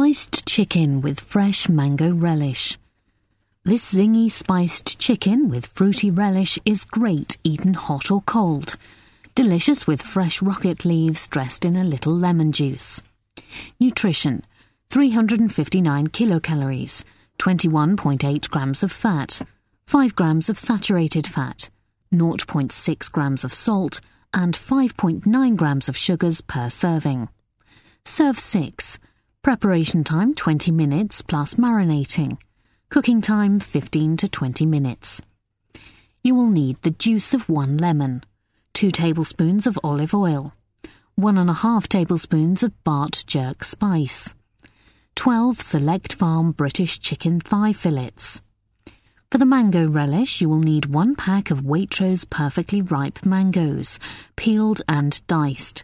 Spiced chicken with fresh mango relish. This zingy spiced chicken with fruity relish is great eaten hot or cold. Delicious with fresh rocket leaves dressed in a little lemon juice. Nutrition: 359 kilocalories, 21.8 grams of fat, 5 grams of saturated fat, 0.6 grams of salt, and 5.9 grams of sugars per serving. Serve 6. Preparation time 20 minutes plus marinating. Cooking time 15 to 20 minutes. You will need the juice of 1 lemon, 2 tablespoons of olive oil, 1.5 tablespoons of Bart jerk spice, 12 Select Farm British chicken thigh fillets. For the mango relish, you will need 1 pack of Waitrose perfectly ripe mangoes, peeled and diced,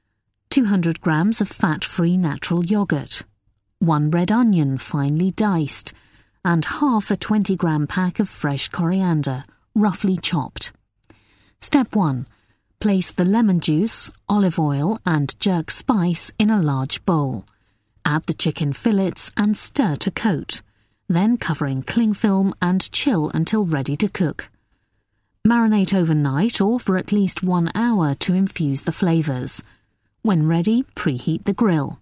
200 grams of fat-free natural yogurt, 1 red onion finely diced, and half a 20-gram pack of fresh coriander, roughly chopped. Step 1. Place the lemon juice, olive oil and jerk spice in a large bowl. Add the chicken fillets and stir to coat, then cover in cling film and chill until ready to cook. Marinate overnight or for at least 1 hour to infuse the flavours. When ready, preheat the grill.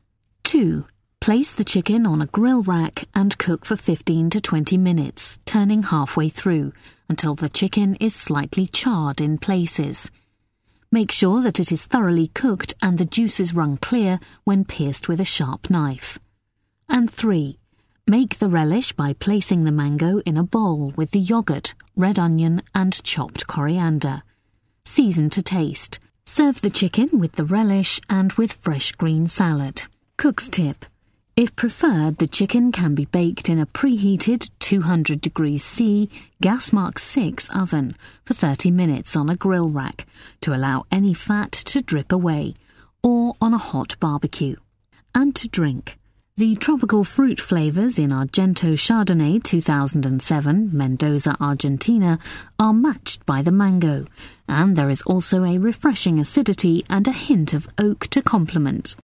2. Place the chicken on a grill rack and cook for 15 to 20 minutes, turning halfway through, until the chicken is slightly charred in places. Make sure that it is thoroughly cooked and the juices run clear when pierced with a sharp knife. And 3. Make the relish by placing the mango in a bowl with the yogurt, red onion and chopped coriander. Season to taste. Serve the chicken with the relish and with fresh green salad. Cook's tip: if preferred, the chicken can be baked in a preheated 200 degrees C gas mark 6 oven for 30 minutes on a grill rack to allow any fat to drip away, or on a hot barbecue. And to drink: the tropical fruit flavours in Argento Chardonnay 2007, Mendoza, Argentina, are matched by the mango, and there is also a refreshing acidity and a hint of oak to complement.